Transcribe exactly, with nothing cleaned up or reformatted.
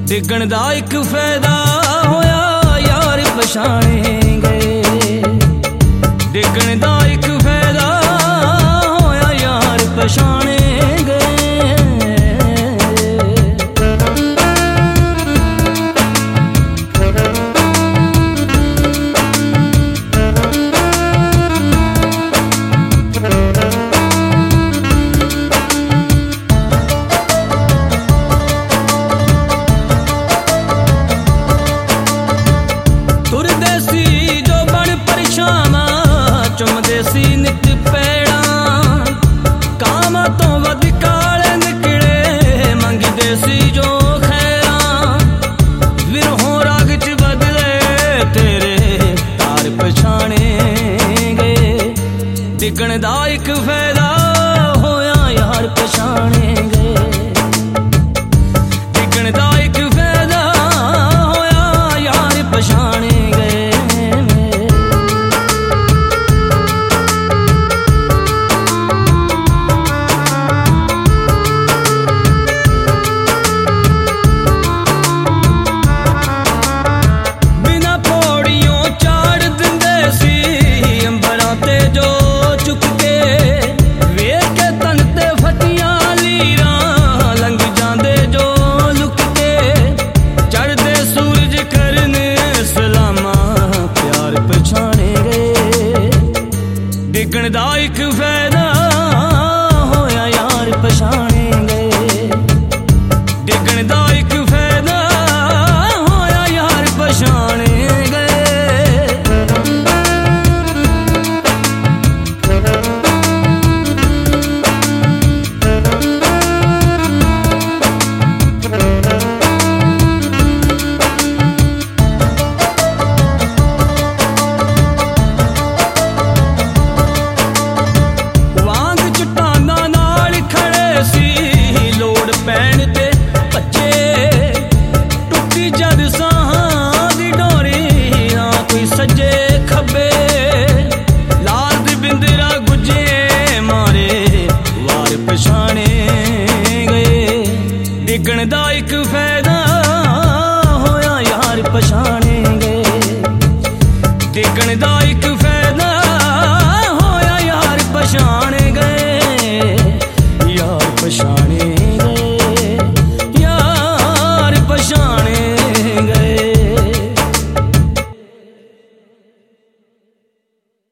डिगण दा एक फायदा होया यार पछाणे गए। डिगण दा एक फायदा होया यार पछाणे चुमदेसी नित पैड़ा कामा तो वध काले निकले मंगी देसी जो खैरा विरहों राग च बदले तेरे तार पछाणे गए। डिगण दा एक फायदा होया यार पछाणे गए। डिगण दा एक फायदा होया यार पछाणे गए। डिगण दा एक फायदा होया यार पछाणे गए। डिगण दा एक फायदा होया यार पछाणे डिगण दा एक फायदा होया यार पछाणे गए। डिगण दा